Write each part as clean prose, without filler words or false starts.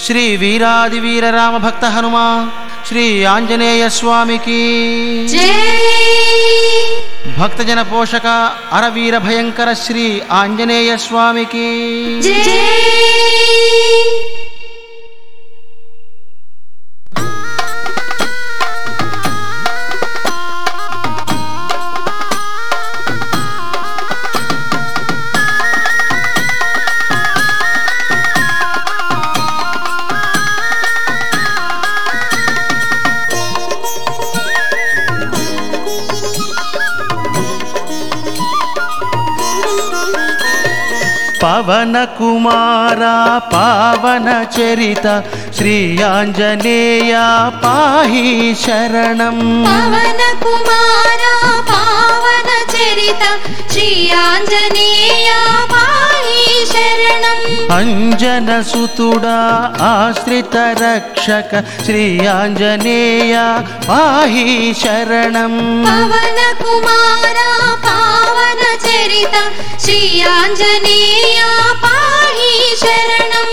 శ్రీ వీరాది వీర రామ భక్త హనుమా శ్రీ ఆంజనేయ స్వామికి జై. భక్తజన పోషక అరవీర భయంకర శ్రీ ఆంజనేయ స్వామికి జై. పవన కుమారా పావన చరిత శ్రీ ఆంజనేయ పాహి శరణం. పవన కుమారా పావన చరిత శ్రీ ఆంజనేయ పాహి శరణం. అంజన సుతుడా ఆశ్రిత రక్షక శ్రీ ఆంజనేయ పాహి శరణం. పవన కుమారా పావన చరిత శ్రీ ఆంజనేయ పాహి శరణం.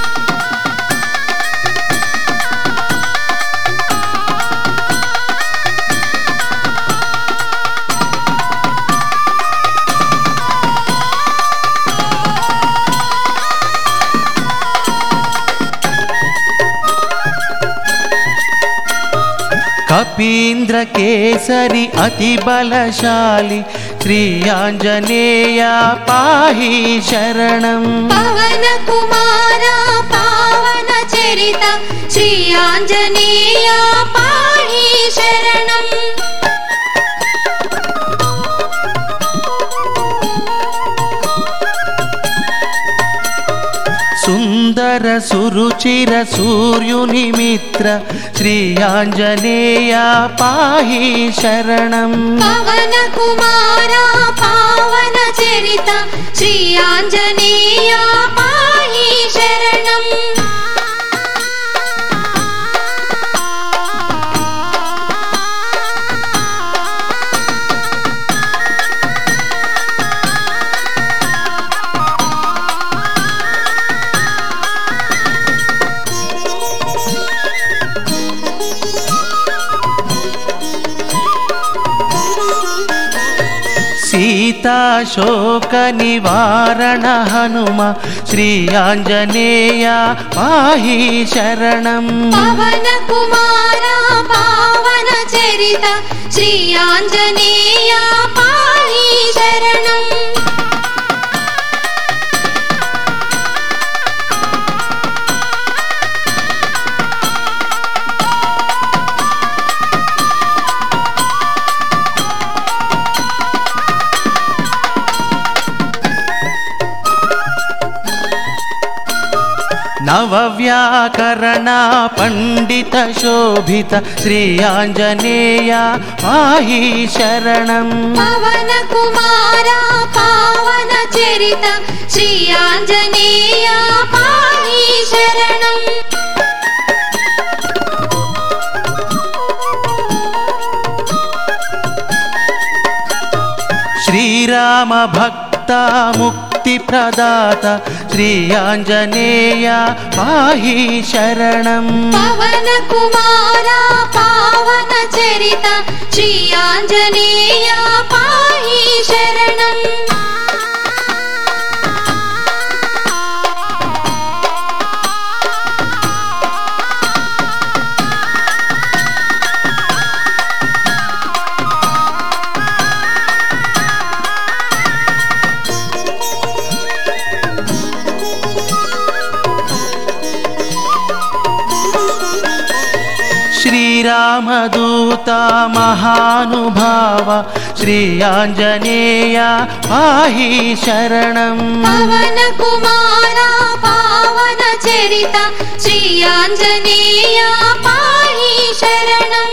కపీంద్ర కేసరి అతి బలశాలి శ్రీ ఆంజనేయ పాహి శరణం. పవన కుమారా పావన చరిత శ్రీ ఆంజనేయ పాహి శరణం. సుందర సురుచిర సూర్యుని మిత్ర శ్రీ ఆంజనేయ పాహి శరణం. పవన కుమారా పావన చరిత శ్రీ ఆంజనేయ పాహి శరణం. సీతాశోక నివారణ హనుమ శ్రీ ఆంజనేయ పాహి శరణం. పవన కుమారా పావన చరిత శ్రీ ఆంజనేయ పాహి శరణం. నవవ్యాకరణ పండిత శోభిత శ్రీ ఆంజనేయ పాహి శరణం. పవన కుమారా పావన చరిత శ్రీ ఆంజనేయ పాహి శరణం. శ్రీరామ భక్త ముక్తి ప్రదాత శ్రీ ఆంజనేయ పాహి శరణం. పవన కుమారా పావన చరిత శ్రీ ఆంజనేయ పాహి శరణం. శ్రీరామదూత మహానుభావ శ్రీ ఆంజనేయ పాహి శరణం. పవన కుమారా పావన చరిత శ్రీ ఆంజనేయ పాహి శరణం.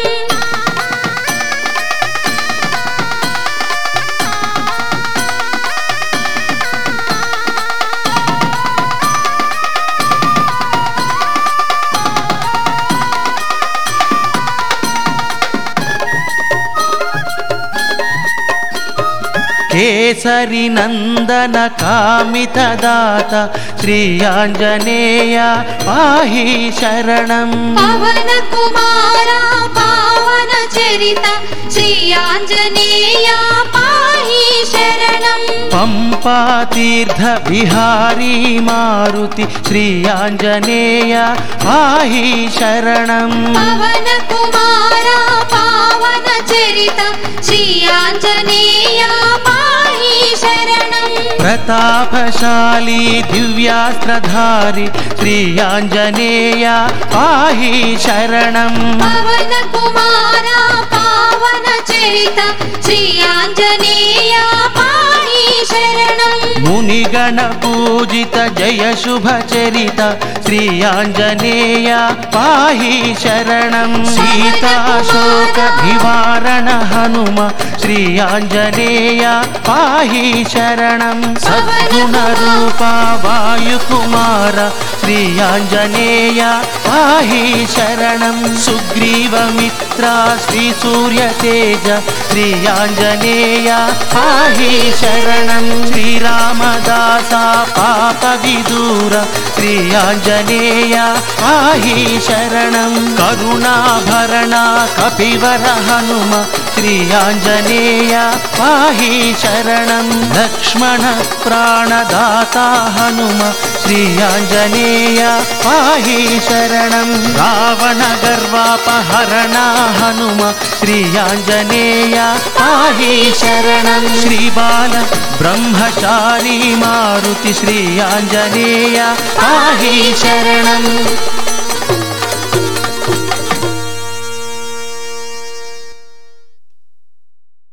కేసరి నందన కామితదాత శ్రీ ఆంజనేయ పాహి శరణం. పవన కుమార పావన చరిత శ్రీ ఆంజనేయ పాహి శరణం. పంపా తీర్థ విహారీ మారుతి శ్రీ ఆంజనేయ పాహి శరణం. పవన కుమార పావన చరిత శ్రీ ఆంజనేయ పాహి శరణం. ప్రతాపశాలి దివ్యాస్త్రధారి శ్రీ ఆంజనేయ పాహి శరణం. పవన కుమార పావన చరిత శ్రీ ఆంజనేయ పాహి శరణం. మునిగణ పూజిత జయ శుభ చరిత శ్రీ ఆంజనేయ పాహి శరణం. సీతాశోక నివారణ హనుమ శ్రీ ఆంజనేయ పాహి శరణం. సద్గుణ రూప వాయుకుమార శ్రీ ఆంజనేయ పాహి శరణం. సుగ్రీవమిత్ర శ్రీ సూర్యతేజ శ్రీ ఆంజనేయ పాహి శరణం. శ్రీరామదాస పాప విదూర శ్రీ ఆంజనేయ పాహి శరణం. కరుణాభరణ కపివర హనుమ శ్రీ ఆంజనేయ పాహి శరణం. లక్ష్మణ ప్రాణదాత హనుమ శ్రీ ఆంజనేయ పాహి శరణం. రావణ గర్వాపహరణ హనుమ శ్రీ ఆంజనేయ పాహి శరణం. శ్రీబాల బ్రహ్మచారి మారుతి శ్రీ ఆంజనేయ పాహి శరణం.